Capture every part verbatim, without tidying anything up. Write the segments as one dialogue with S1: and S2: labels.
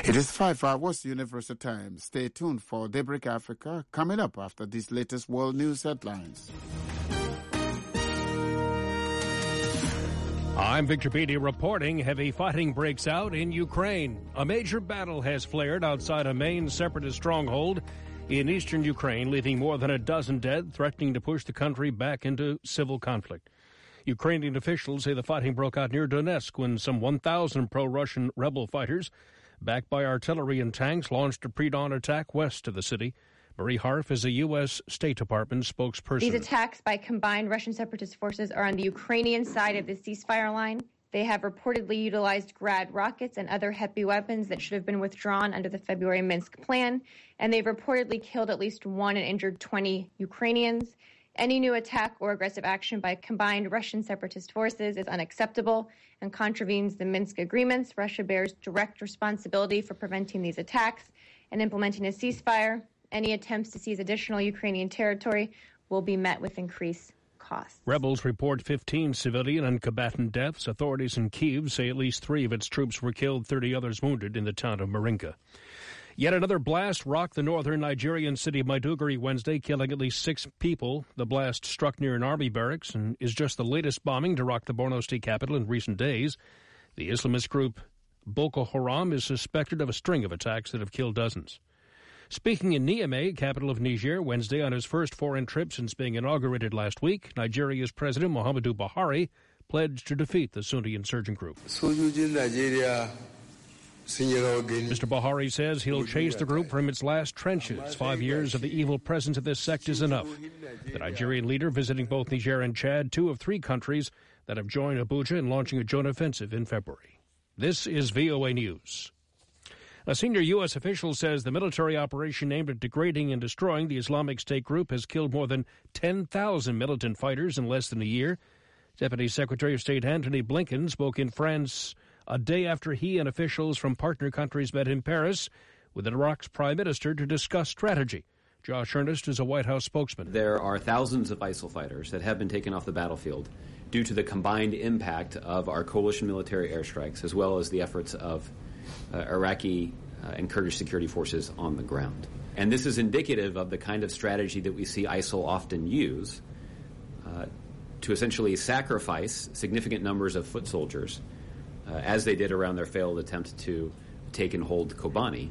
S1: It is five hours Universal Time. Stay tuned for Daybreak Africa coming up after these latest world news headlines.
S2: I'm Victor Beatty reporting heavy fighting breaks out in Ukraine. A major battle has flared outside a main separatist stronghold in eastern Ukraine, leaving more than a dozen dead, threatening to push the country back into civil conflict. Ukrainian officials say the fighting broke out near Donetsk when some one thousand pro-Russian rebel fighters, backed by artillery and tanks, launched a pre-dawn attack west of the city. Marie Harf is a U S. State Department spokesperson.
S3: These attacks by combined Russian separatist forces are on the Ukrainian side of the ceasefire line. They have reportedly utilized Grad rockets and other heavy weapons that should have been withdrawn under the February Minsk plan, and they've reportedly killed at least one and injured twenty Ukrainians. Any new attack or aggressive action by combined Russian separatist forces is unacceptable and contravenes the Minsk agreements. Russia bears direct responsibility for preventing these attacks and implementing a ceasefire. Any attempts to seize additional Ukrainian territory will be met with increased costs.
S2: Rebels report fifteen civilian and combatant deaths. Authorities in Kyiv say at least three of its troops were killed, thirty others wounded in the town of Marinka. Yet another blast rocked the northern Nigerian city of Maiduguri Wednesday, killing at least six people. The blast struck near an army barracks and is just the latest bombing to rock the Borno state capital in recent days. The Islamist group Boko Haram is suspected of a string of attacks that have killed dozens. Speaking in Niamey, capital of Niger, Wednesday on his first foreign trip since being inaugurated last week, Nigeria's President Muhammadu Buhari pledged to defeat the Sunni insurgent group. Mister Buhari says he'll chase the group from its last trenches. Five years of the evil presence of this sect is enough. The Nigerian leader visiting both Niger and Chad, two of three countries that have joined Abuja in launching a joint offensive in February. This is V O A News. A senior U S official says the military operation aimed at degrading and destroying the Islamic State group has killed more than ten thousand militant fighters in less than a year. Deputy Secretary of State Antony Blinken spoke in France a day after he and officials from partner countries met in Paris with Iraq's prime minister to discuss strategy. Josh Earnest is a White House spokesman.
S4: There are thousands of ISIL fighters that have been taken off the battlefield due to the combined impact of our coalition military airstrikes as well as the efforts of uh, Iraqi uh, and Kurdish security forces on the ground. And this is indicative of the kind of strategy that we see ISIL often use uh, to essentially sacrifice significant numbers of foot soldiers uh, as they did around their failed attempt to take and hold Kobani,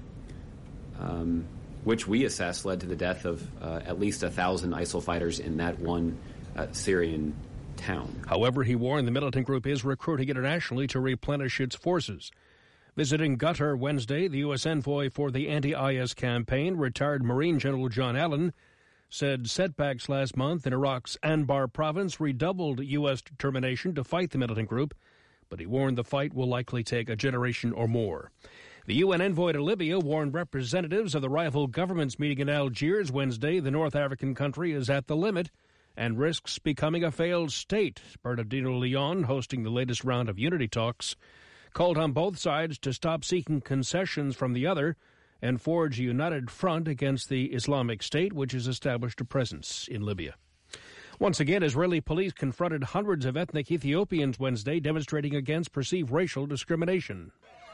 S4: um, which we assess led to the death of uh, at least a thousand ISIL fighters in that one uh, Syrian town.
S2: However, he warned the militant group is recruiting internationally to replenish its forces. Visiting Qatar Wednesday, the U S envoy for the anti-I S campaign, retired Marine General John Allen, said setbacks last month in Iraq's Anbar province redoubled U S determination to fight the militant group, but he warned the fight will likely take a generation or more. The U N envoy to Libya warned representatives of the rival governments meeting in Algiers Wednesday the North African country is at the limit and risks becoming a failed state. Bernardino Leon, hosting the latest round of unity talks, called on both sides to stop seeking concessions from the other and forge a united front against the Islamic State, which has established a presence in Libya. Once again, Israeli police confronted hundreds of ethnic Ethiopians Wednesday demonstrating against perceived racial discrimination.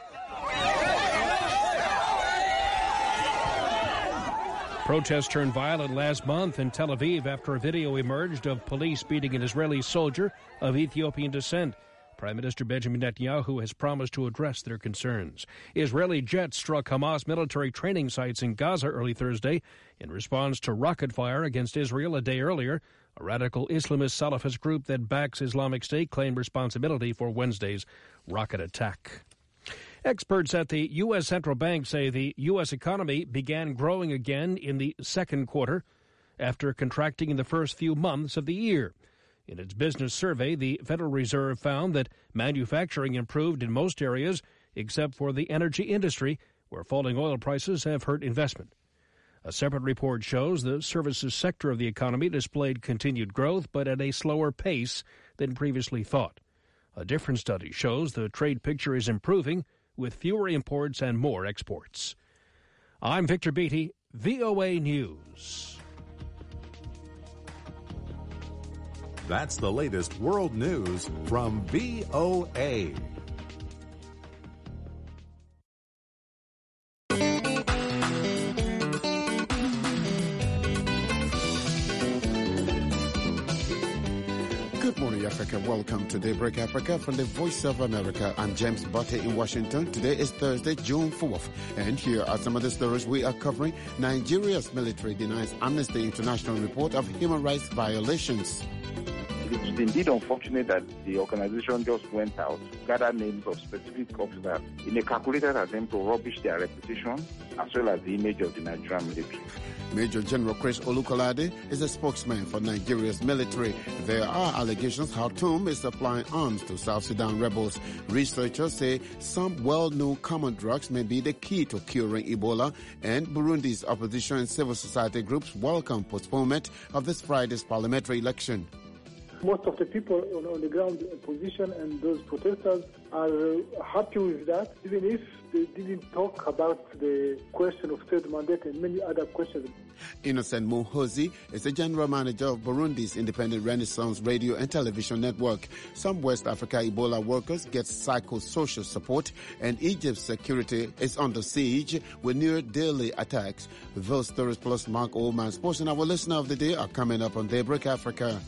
S2: Protests turned violent last month in Tel Aviv after a video emerged of police beating an Israeli soldier of Ethiopian descent. Prime Minister Benjamin Netanyahu has promised to address their concerns. Israeli jets struck Hamas military training sites in Gaza early Thursday in response to rocket fire against Israel a day earlier. A radical Islamist Salafist group that backs Islamic State claimed responsibility for Wednesday's rocket attack. Experts at the U S Central Bank say the U S economy began growing again in the second quarter after contracting in the first few months of the year. In its business survey, the Federal Reserve found that manufacturing improved in most areas except for the energy industry, where falling oil prices have hurt investment. A separate report shows the services sector of the economy displayed continued growth, but at a slower pace than previously thought. A different study shows the trade picture is improving, with fewer imports and more exports. I'm Victor Beatty, V O A News.
S5: That's the latest world news from V O A.
S1: Africa. Welcome to Daybreak Africa from the Voice of America. I'm James Butte in Washington. Today is Thursday, June fourth. And here are some of the stories we are covering. Nigeria's military denies Amnesty International report of human rights violations.
S6: It's indeed unfortunate that the organization just went out, gathered names of specific officers in a calculated attempt to rubbish their reputation as well as the image of the Nigerian military.
S1: Major General Chris Olukolade is a spokesman for Nigeria's military. There are allegations Khartoum is supplying arms to South Sudan rebels. Researchers say some well-known common drugs may be the key to curing Ebola, and Burundi's opposition and civil society groups welcome postponement of this Friday's parliamentary election.
S7: Most of the people on, on the ground position and those protesters are uh, happy with that, even if they didn't talk about the question of third mandate and many other questions.
S1: Innocent Muhozi is the general manager of Burundi's independent Renaissance radio and television network. Some West Africa Ebola workers get psychosocial support, and Egypt's security is under siege with near daily attacks. Those stories plus Mark Oldman's portion of our listener of the day are coming up on Daybreak Africa.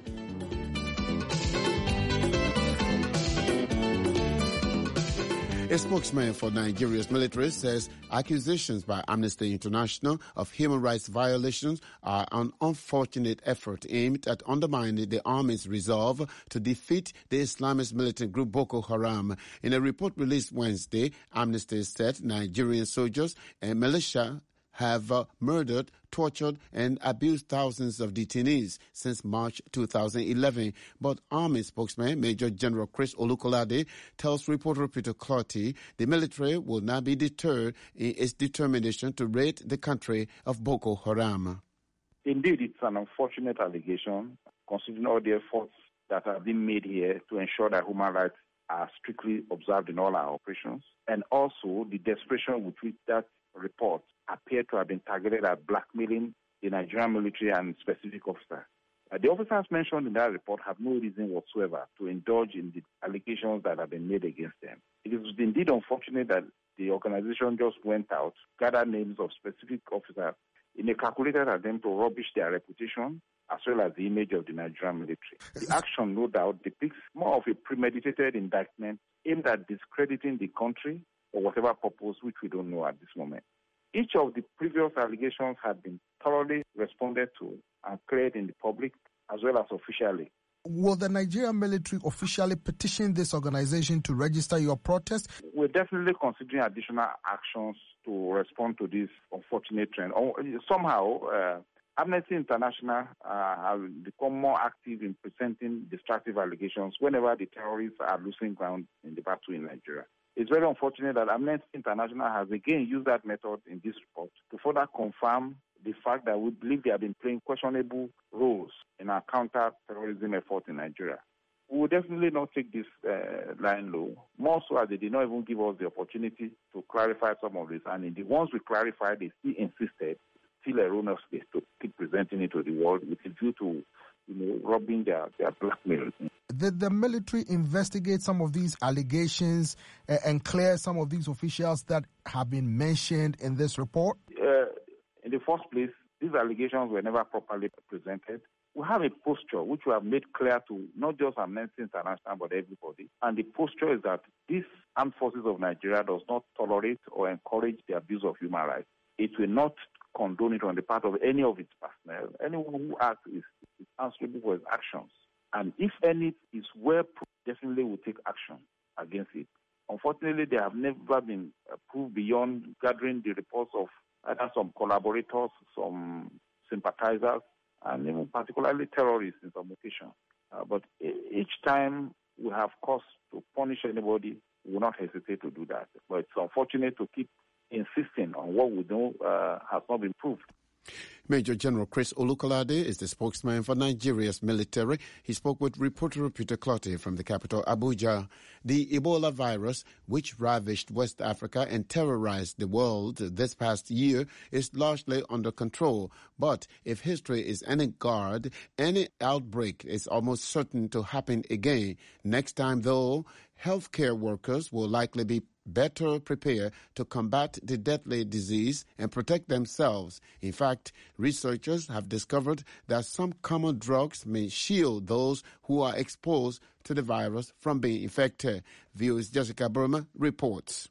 S1: A spokesman for Nigeria's military says accusations by Amnesty International of human rights violations are an unfortunate effort aimed at undermining the army's resolve to defeat the Islamist militant group Boko Haram. In a report released Wednesday, Amnesty said Nigerian soldiers and militia have uh, murdered, tortured, and abused thousands of detainees since March two thousand eleven. But Army spokesman Major General Chris Olukolade tells reporter Peter Clotty the military will not be deterred in its determination to rid the country of Boko Haram.
S6: Indeed, it's an unfortunate allegation, considering all the efforts that have been made here to ensure that human rights are strictly observed in all our operations, and also the desperation with which that report appear to have been targeted at blackmailing the Nigerian military and specific officers. Uh, the officers mentioned in that report have no reason whatsoever to indulge in the allegations that have been made against them. It is indeed unfortunate that the organization just went out, gathered names of specific officers in a calculated attempt to rubbish their reputation as well as the image of the Nigerian military. The action, no doubt, depicts more of a premeditated indictment aimed at discrediting the country for whatever purpose, which we don't know at this moment. Each of the previous allegations have been thoroughly responded to and cleared in the public as well as officially.
S8: Will the Nigerian military officially petition this organization to register your protest?
S6: We're definitely considering additional actions to respond to this unfortunate trend. Somehow, uh, Amnesty International uh, has become more active in presenting destructive allegations whenever the terrorists are losing ground in the battle in Nigeria. It's very unfortunate that Amnesty International has again used that method in this report to further confirm the fact that we believe they have been playing questionable roles in our counter-terrorism effort in Nigeria. We will definitely not take this uh, line low, more so as they did not even give us the opportunity to clarify some of this. And in the ones we clarified, they still insisted, still erroneously, to keep presenting it to the world with a view to, you know, robbing their, their blackmail.
S8: Did the military investigate some of these allegations uh, and clear some of these officials that have been mentioned in this report?
S6: Uh, in the first place, these allegations were never properly presented. We have a posture which we have made clear to not just Amnesty International but everybody. And the posture is that these armed forces of Nigeria does not tolerate or encourage the abuse of human rights. It will not condone it on the part of any of its personnel. Anyone who acts is, is answerable for his actions. And if any is well proved, definitely will take action against it. Unfortunately, they have never been proved beyond gathering the reports of either some collaborators, some sympathizers, and even particularly terrorists in some occasions. Uh, but each time we have cause to punish anybody, we will not hesitate to do that. But it's unfortunate to keep insisting on what we know uh, has not been proved.
S1: Major General Chris Olukolade is the spokesman for Nigeria's military. He spoke with reporter Peter Clotty from the capital, Abuja. The Ebola virus, which ravaged West Africa and terrorized the world this past year, is largely under control. But if history is any guide, any outbreak is almost certain to happen again. Next time, though, healthcare workers will likely be better prepare to combat the deadly disease and protect themselves. In fact, researchers have discovered that some common drugs may shield those who are exposed to the virus from being infected. V O's Jessica Burma reports.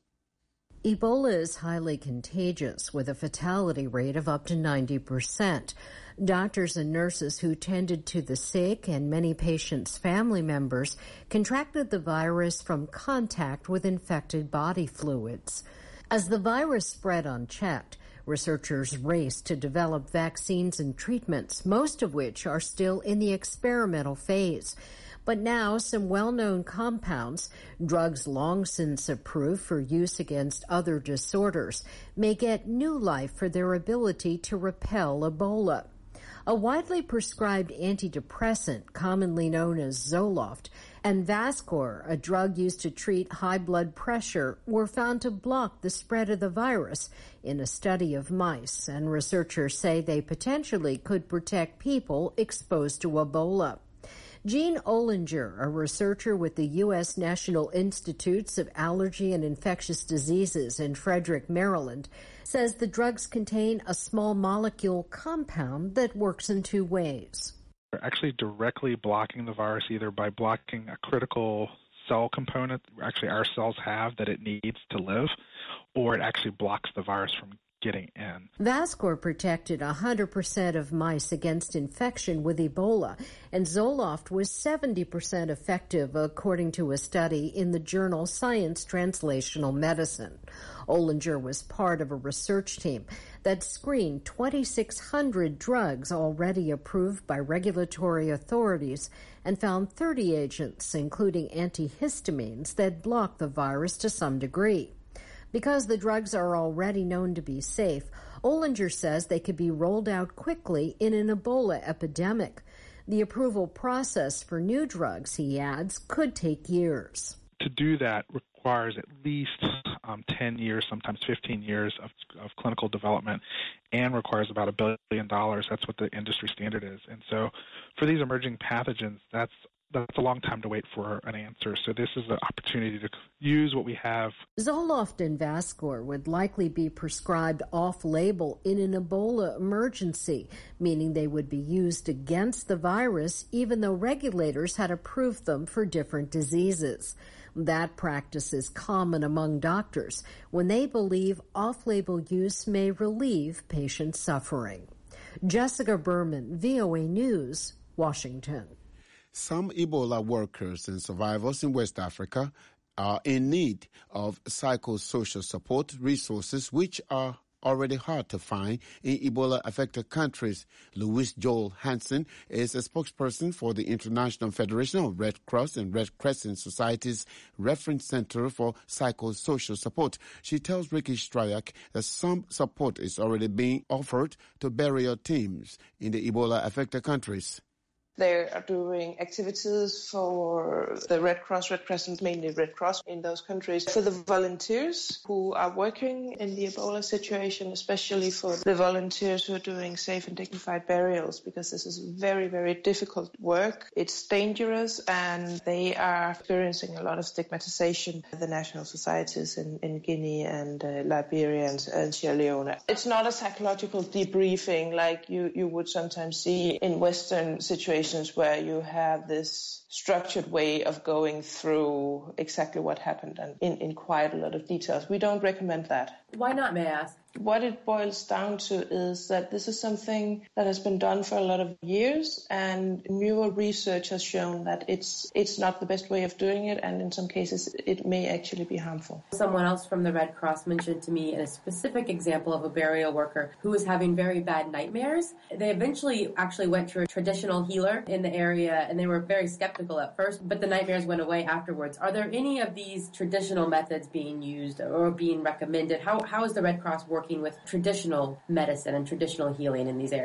S9: Ebola is highly contagious with a fatality rate of up to ninety percent. Doctors and nurses who tended to the sick and many patients' family members contracted the virus from contact with infected body fluids. As the virus spread unchecked, researchers raced to develop vaccines and treatments, most of which are still in the experimental phase. But now some well-known compounds, drugs long since approved for use against other disorders, may get new life for their ability to repel Ebola. A widely prescribed antidepressant, commonly known as Zoloft, and Vascor, a drug used to treat high blood pressure, were found to block the spread of the virus in a study of mice, and researchers say they potentially could protect people exposed to Ebola. Jean Ollinger, a researcher with the U S National Institutes of Allergy and Infectious Diseases in Frederick, Maryland, says the drugs contain a small molecule compound that works in two ways.
S10: They're actually directly blocking the virus either by blocking a critical cell component actually our cells have that it needs to live, or it actually blocks the virus from getting in.
S9: Vascor protected one hundred percent of mice against infection with Ebola, and Zoloft was seventy percent effective, according to a study in the journal Science Translational Medicine. Ollinger was part of a research team that screened twenty-six hundred drugs already approved by regulatory authorities and found thirty agents, including antihistamines, that block the virus to some degree. Because the drugs are already known to be safe, Ollinger says they could be rolled out quickly in an Ebola epidemic. The approval process for new drugs, he adds, could take years.
S10: To do that requires at least um, ten years, sometimes fifteen years of, of clinical development, and requires about a billion dollars. That's what the industry standard is. And so for these emerging pathogens, that's That's a long time to wait for an answer. So this is an opportunity to use what we have.
S9: Zoloft and Vascor would likely be prescribed off-label in an Ebola emergency, meaning they would be used against the virus even though regulators had approved them for different diseases. That practice is common among doctors when they believe off-label use may relieve patient suffering. Jessica Berman, V O A News, Washington.
S1: Some Ebola workers and survivors in West Africa are in need of psychosocial support resources, which are already hard to find in Ebola-affected countries. Louise Joel Hansen is a spokesperson for the International Federation of Red Cross and Red Crescent Societies Reference Center for Psychosocial Support. She tells Ricky Strayak that some support is already being offered to burial teams in the Ebola-affected countries.
S11: They are doing activities for the Red Cross, Red Crescent, mainly Red Cross in those countries. For the volunteers who are working in the Ebola situation, especially for the volunteers who are doing safe and dignified burials, because this is very, very difficult work. It's dangerous, and they are experiencing a lot of stigmatization. The national societies in, in Guinea and uh, Liberia and, and Sierra Leone. It's not a psychological debriefing like you, you would sometimes see in Western situations, where you have this structured way of going through exactly what happened and in, in quite a lot of details. We don't recommend that.
S12: Why not, may I ask?
S11: What it boils down to is that this is something that has been done for a lot of years, and newer research has shown that it's it's not the best way of doing it, and in some cases it may actually be harmful.
S12: Someone else from the Red Cross mentioned to me a specific example of a burial worker who was having very bad nightmares. They eventually actually went to a traditional healer in the area, and they were very skeptical at first, but the nightmares went away afterwards. Are there any of these traditional methods being used or being recommended? How how is the Red Cross working with traditional medicine and traditional healing in these areas?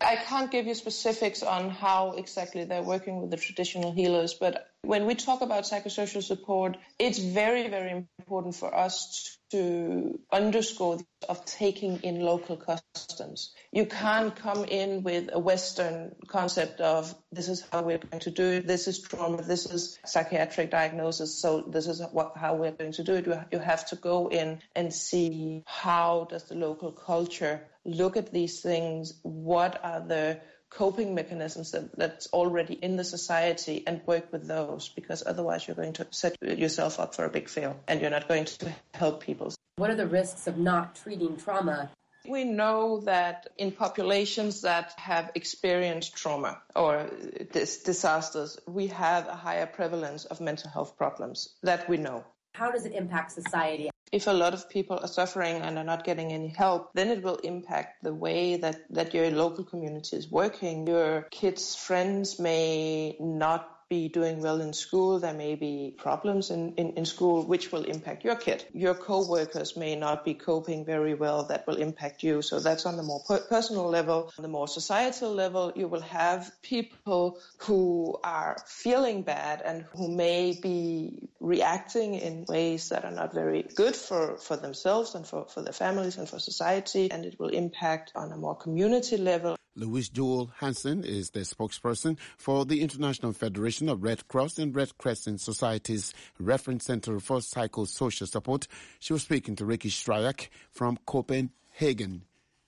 S11: I can't give you specifics on how exactly they're working with the traditional healers, but when we talk about psychosocial support, it's very, very important for us to underscore of taking in local customs. You can't come in with a Western concept of this is how we're going to do it, this is trauma, this is psychiatric diagnosis, so this is what, how we're going to do it. You have to go in and see how does the local culture look at these things, what are the coping mechanisms that, that's already in the society, and work with those, because otherwise you're going to set yourself up for a big fail and you're not going to help people.
S12: What are the risks of not treating trauma?
S11: We know that in populations that have experienced trauma or dis- disasters, we have a higher prevalence of mental health problems. That we know.
S12: How does it impact society?
S11: If a lot of people are suffering and are not getting any help, then it will impact the way that, that your local community is working. Your kids' friends may not be doing well in school. There may be problems in, in, in school, which will impact your kid. Your co-workers may not be coping very well. That will impact you. So that's on the more per- personal level. On the more societal level, you will have people who are feeling bad and who may be reacting in ways that are not very good for, for themselves and for, for their families and for society. And it will impact on a more community level.
S1: Louise Joel Hansen is the spokesperson for the International Federation of Red Cross and Red Crescent Societies Reference Center for Psychosocial Support. She was speaking to Ricky Stryak from Copenhagen.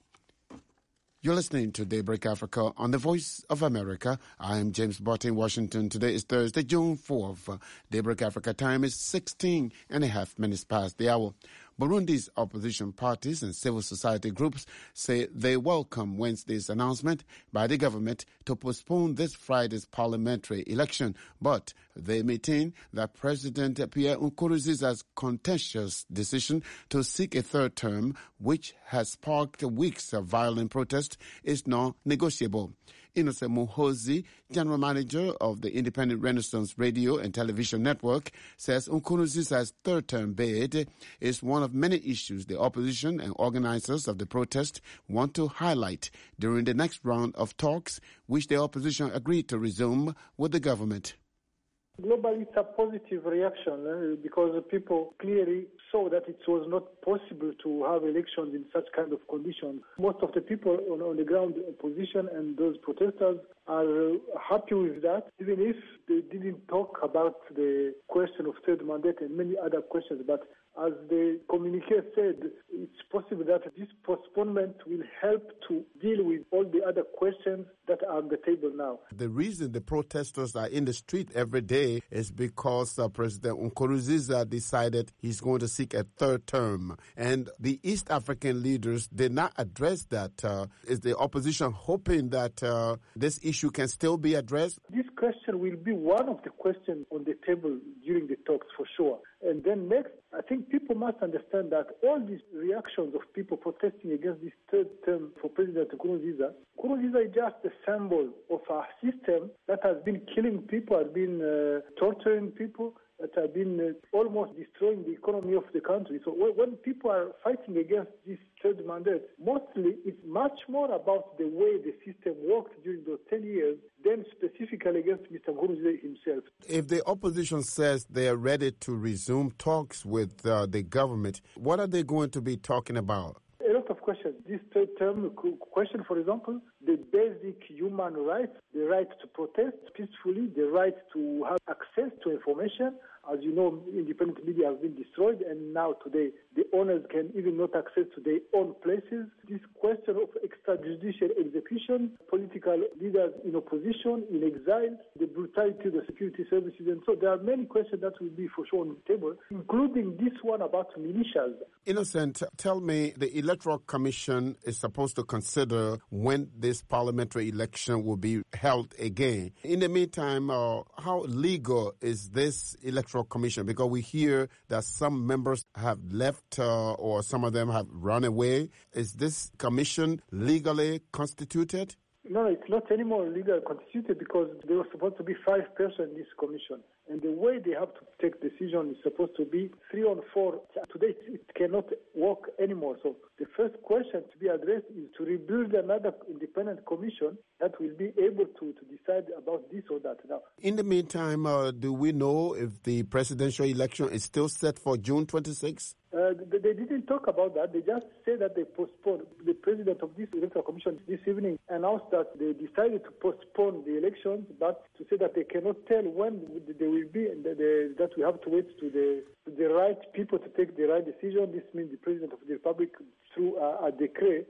S1: You're listening to Daybreak Africa on the Voice of America. I am James Bott in Washington. Today is Thursday, June fourth. Daybreak Africa time is sixteen and a half minutes past the hour. Burundi's opposition parties and civil society groups say they welcome Wednesday's announcement by the government to postpone this Friday's parliamentary election, but they maintain that President Pierre Nkurunziza's contentious decision to seek a third term, which has sparked weeks of violent protest, is non-negotiable. Innocent Muhozi, general manager of the Independent Renaissance Radio and Television Network, says Nkurunziza's third-term bid is one of many issues the opposition and organizers of the protest want to highlight during the next round of talks, which the opposition agreed to resume with the government.
S7: Globally, it's a positive reaction eh, because people clearly saw that it was not possible to have elections in such kind of conditions. Most of the people on, on the ground opposition and those protesters are uh, happy with that, even if they didn't talk about the question of third mandate and many other questions. But as the communiqué said, it's possible that this postponement will help to deal with all the other questions that are on the table now.
S1: The reason the protesters are in the street every day is because uh, President Nkurunziza decided he's going to seek a third term. And the East African leaders did not address that. Uh, is the opposition hoping that uh, this issue can still be addressed?
S7: This question will be one of the questions on the table during the talks for sure. And then next, I think people must understand that all these reactions of people protesting against this third term for President Nkurunziza, Nkurunziza is just a symbol of a system that has been killing people, has been uh, torturing people, that have been uh, almost destroying the economy of the country. So when people are fighting against this third mandate, mostly it's much more about the way the system worked during those ten years than specifically against Mister Nkurunziza himself.
S1: If the opposition says they are ready to resume talks with uh, the government, what are they going to be talking about?
S7: A lot of questions. This third term question, for example, the basic human rights, the right to protest peacefully, the right to have access to information. As you know, independent media has been destroyed, and now today the owners can even not access to their own places. This question of extrajudicial execution, political leaders in opposition, in exile, the brutality of the security services, and so there are many questions that will be for sure on the table, including this one about militias.
S1: Innocent, tell me, the Electoral Commission is supposed to consider when this parliamentary election will be held again. In the meantime, uh, how legal is this Electoral Commission? Because we hear that some members have left uh, or some of them have run away. Is this commission legally constituted?
S7: No, it's not anymore legally constituted because there were supposed to be five persons in this commission. And the way they have to take decision is supposed to be three on four. Today it cannot work anymore. So the first question to be addressed is to rebuild another independent commission that will be able to, to decide about this or that. Now,
S1: in the meantime, uh, do we know if the presidential election is still set for June twenty-sixth?
S7: Uh, they, they didn't talk about that. They just said that they postponed. The president of this electoral commission this evening announced that they decided to postpone the elections, but to say that they cannot tell when they will be, and that, they, that we have to wait to the to the right people to take the right decision. This means the president of the republic through a, a decree.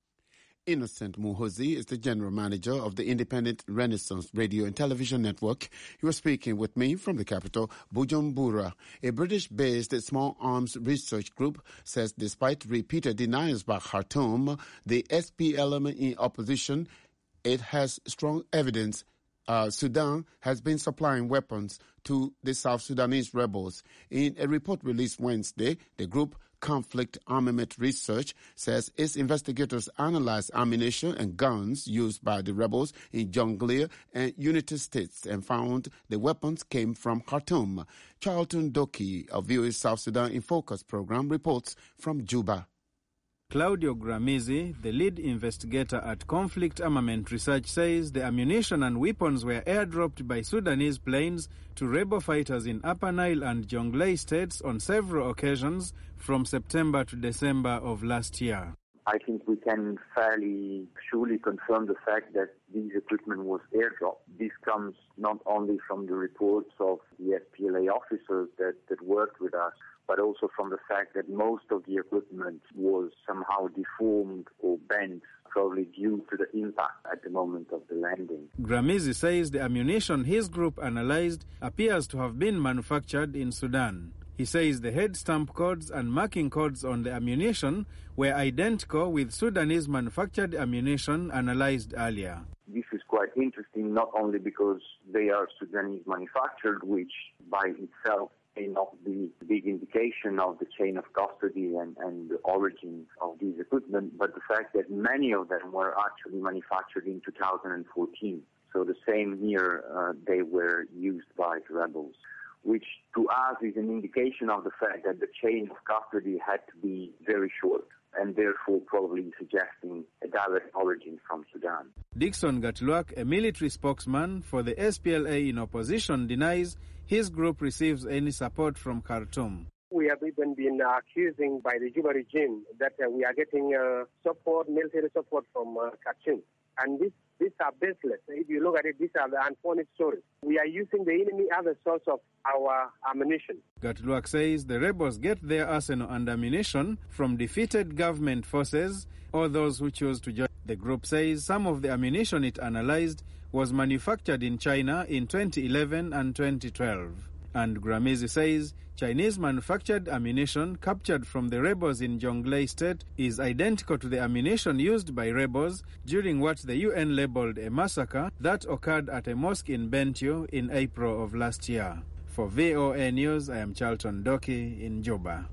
S1: Innocent Muhozi is the general manager of the Independent Renaissance Radio and Television Network. He was speaking with me from the capital, Bujumbura. A British-based small arms research group says despite repeated denials by Khartoum, the S P L M in opposition, it has strong evidence Uh, Sudan has been supplying weapons to the South Sudanese rebels. In a report released Wednesday, the group Conflict Armament Research says its investigators analyzed ammunition and guns used by the rebels in Jonglei and Unity States and found the weapons came from Khartoum. Charlton Doki of V O A's South Sudan in Focus program reports from Juba.
S13: Claudio Gramizi, the lead investigator at Conflict Armament Research, says the ammunition and weapons were airdropped by Sudanese planes to rebel fighters in Upper Nile and Jonglei states on several occasions from September to December of last year.
S14: I think we can fairly surely confirm the fact that this equipment was airdropped. This comes not only from the reports of the S P L A officers that, that worked with us, but also from the fact that most of the equipment was somehow deformed or bent, probably due to the impact at the moment of the landing.
S13: Gramizi says the ammunition his group analyzed appears to have been manufactured in Sudan. He says the head stamp codes and marking codes on the ammunition were identical with Sudanese manufactured ammunition analyzed earlier.
S14: This is quite interesting, not only because they are Sudanese manufactured, which by itself may not be a big indication of the chain of custody and, and the origin of these equipment, but the fact that many of them were actually manufactured in two thousand fourteen. So the same year uh, they were used by the rebels, which to us is an indication of the fact that the chain of custody had to be very short, and therefore probably suggesting a direct origin from Sudan.
S13: Dixon Gatluak, a military spokesman for the S P L A in opposition, denies his group receives any support from Khartoum.
S15: We have even been uh, accusing by the Juba regime that uh, we are getting uh, support, military support from uh, Khartoum. And this, these are baseless. If you look at it, these are the unfounded stories. We are using the enemy as a source of our ammunition.
S13: Gatluak says the rebels get their arsenal and ammunition from defeated government forces or those who choose to join. The group says some of the ammunition it analyzed was manufactured in China in twenty eleven and twenty twelve. And Gramizi says Chinese manufactured ammunition captured from the rebels in Jonglei State is identical to the ammunition used by rebels during what the U N labeled a massacre that occurred at a mosque in Bentiu in April of last year. For V O A News, I am Charlton Doki in Juba.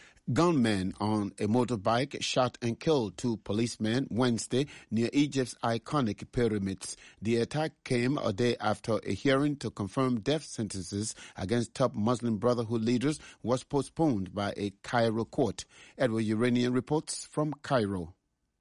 S1: Gunmen on a motorbike shot and killed two policemen Wednesday near Egypt's iconic pyramids. The attack came a day after a hearing to confirm death sentences against top Muslim Brotherhood leaders was postponed by a Cairo court. Edward Uranian reports from Cairo.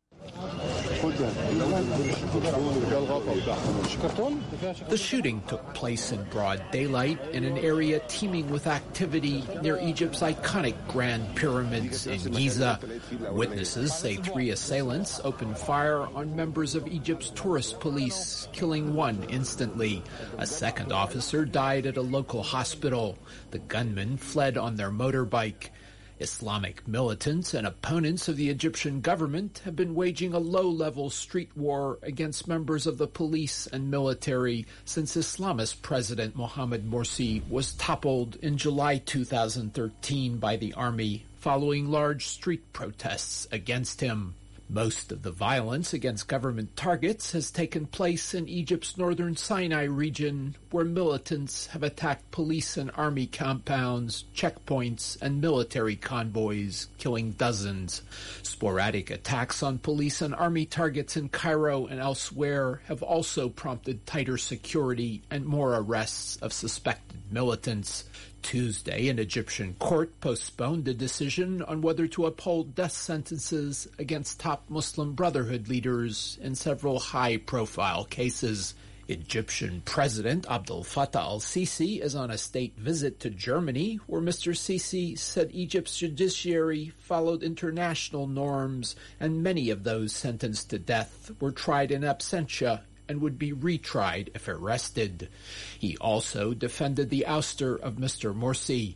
S16: The shooting took place in broad daylight in an area teeming with activity near Egypt's iconic Grand Pyramids in Giza. Witnesses say three assailants opened fire on members of Egypt's tourist police, killing one instantly. A second officer died at a local hospital. The gunmen fled on their motorbike. Islamic militants and opponents of the Egyptian government have been waging a low-level street war against members of the police and military since Islamist President Mohamed Morsi was toppled in July two thousand thirteen by the army following large street protests against him. Most of the violence against government targets has taken place in Egypt's northern Sinai region, where militants have attacked police and army compounds, checkpoints, and military convoys, killing dozens. Sporadic attacks on police and army targets in Cairo and elsewhere have also prompted tighter security and more arrests of suspected militants. Tuesday, an Egyptian court postponed a decision on whether to uphold death sentences against top Muslim Brotherhood leaders in several high-profile cases. Egyptian President Abdel Fattah al-Sisi is on a state visit to Germany, where Mister Sisi said Egypt's judiciary followed international norms, and many of those sentenced to death were tried in absentia and would be retried if arrested. He also defended the ouster of Mister Morsi.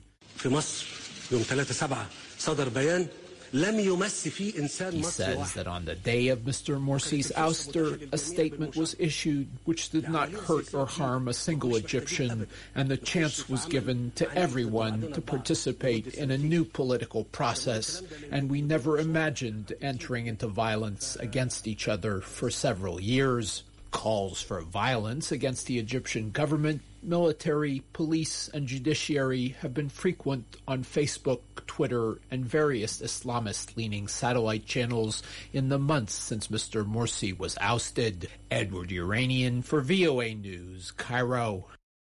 S16: He says that on the day of Mister Morsi's ouster, a statement was issued which did not hurt or harm a single Egyptian, and the chance was given to everyone to participate in a new political process, and we never imagined entering into violence against each other for several years. Calls for violence against the Egyptian government, military, police, and judiciary have been frequent on Facebook, Twitter, and various Islamist-leaning satellite channels in the months since Mister Morsi was ousted. Edward Uranian for V O A News, Cairo.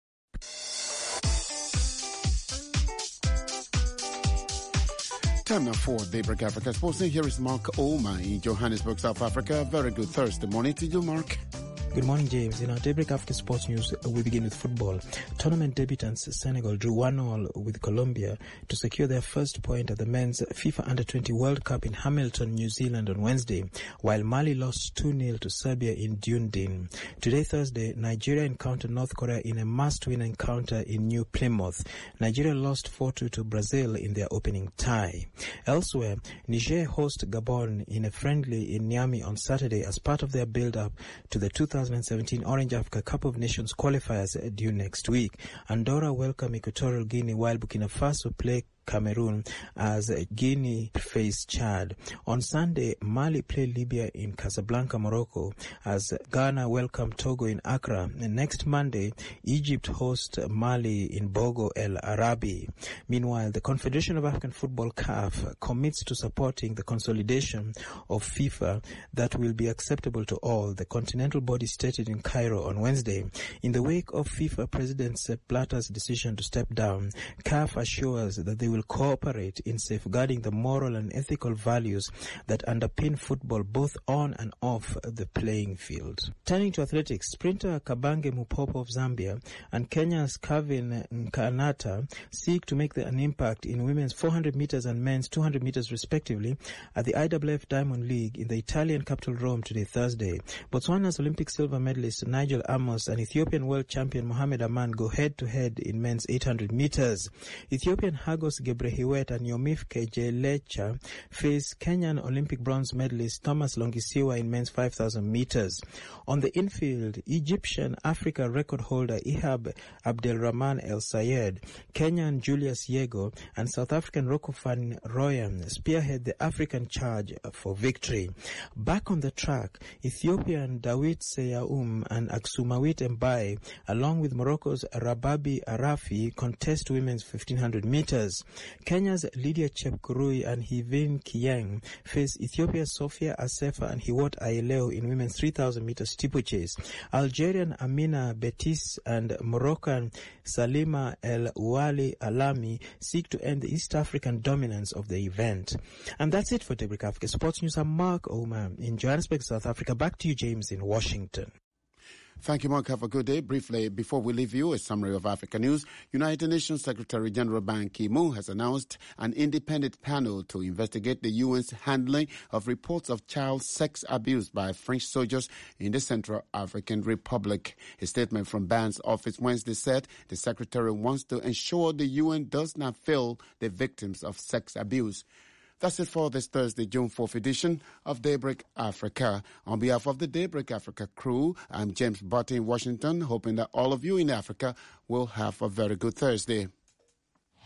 S1: Time now for Daybreak Africa Sports. Here is Mark Oma in Johannesburg, South Africa. Very good Thursday morning to you, Mark.
S17: Good morning, James. In our Daybreak Africa Sports News, we begin with football. Tournament debutants Senegal drew one all with Colombia to secure their first point at the men's FIFA Under twenty World Cup in Hamilton, New Zealand on Wednesday, while Mali lost two nil to Serbia in Dunedin. Today, Thursday, Nigeria encountered North Korea in a must-win encounter in New Plymouth. Nigeria lost four two to Brazil in their opening tie. Elsewhere, Niger host Gabon in a friendly in Niamey on Saturday as part of their build-up to the two thousand seventeen Orange Africa Cup of Nations qualifiers due next week. Andorra welcome Equatorial Guinea, while Burkina Faso play Cameroon as Guinea face Chad. On Sunday, Mali play Libya in Casablanca, Morocco, as Ghana welcome Togo in Accra. And next Monday, Egypt host Mali in Bogo El Arabi. Meanwhile, the Confederation of African Football C A F commits to supporting the consolidation of FIFA that will be acceptable to all, the continental body stated in Cairo on Wednesday. In the wake of FIFA President Sepp Blatter's decision to step down, C A F assures that they will cooperate in safeguarding the moral and ethical values that underpin football both on and off the playing field. Turning to athletics, sprinter Kabange Mupopo of Zambia and Kenya's Kevin Nkanata seek to make an impact in women's four hundred meters and men's two hundred meters respectively at the I W F Diamond League in the Italian capital Rome today, Thursday. Botswana's Olympic silver medalist Nigel Amos and Ethiopian world champion Mohamed Aman go head-to-head in men's eight hundred meters. Ethiopian Hagos Gebrehiwet and Yomif Kejelecha face Kenyan Olympic bronze medalist Thomas Longisiwa in men's five thousand meters. On the infield, Egyptian Africa record holder Ihab Abdelrahman El Sayed, Kenyan Julius Yego, and South African Rocco van Rooyen spearhead the African charge for victory. Back on the track, Ethiopian Dawit Seyaum and Aksumawit Mbaye, along with Morocco's Rababi Arafi, contest women's fifteen hundred meters. Kenya's Lydia Chepkurui and Hivin Kiyeng face Ethiopia's Sofia Asefa and Hiwot Ayeleo in women's three thousand meter steeplechase. Algerian Amina Betis and Moroccan Salima El Ouali Alami seek to end the East African dominance of the event. And that's it for Daybreak Africa Sports News. I'm Mark Oma in Johannesburg, South Africa. Back to you, James, in Washington.
S1: Thank you, Mark. Have a good day. Briefly, before we leave you, a summary of Africa news. United Nations Secretary General Ban Ki-moon has announced an independent panel to investigate the U N's handling of reports of child sex abuse by French soldiers in the Central African Republic. A statement from Ban's office Wednesday said the secretary wants to ensure the U N does not fail the victims of sex abuse. That's it for this Thursday, June fourth edition of Daybreak Africa. On behalf of the Daybreak Africa crew, I'm James Butte in Washington, hoping that all of you in Africa will have a very good Thursday.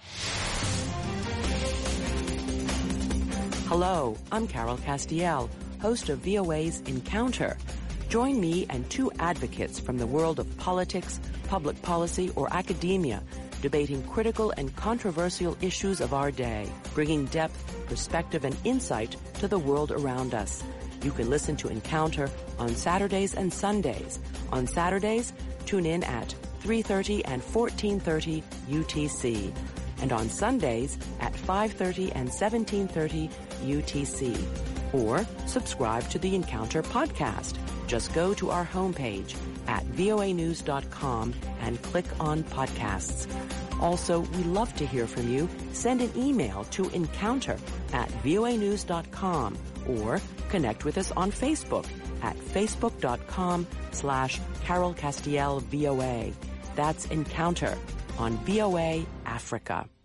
S18: Hello, I'm Carol Castiel. host of V O A's Encounter. Join me and two advocates from the world of politics, public policy, or academia, debating critical and controversial issues of our day, bringing depth, perspective, and insight to the world around us. You can listen to Encounter on Saturdays and Sundays. On Saturdays, tune in at three thirty and fourteen thirty U T C. And on Sundays at five thirty and seventeen thirty U T C. Or subscribe to the Encounter podcast. Just go to our homepage at voa news dot com and click on podcasts. Also, we love to hear from you. Send an email to encounter at voa news dot com or connect with us on Facebook at facebook.com slash Carol Castiel VOA. That's Encounter on V O A Africa.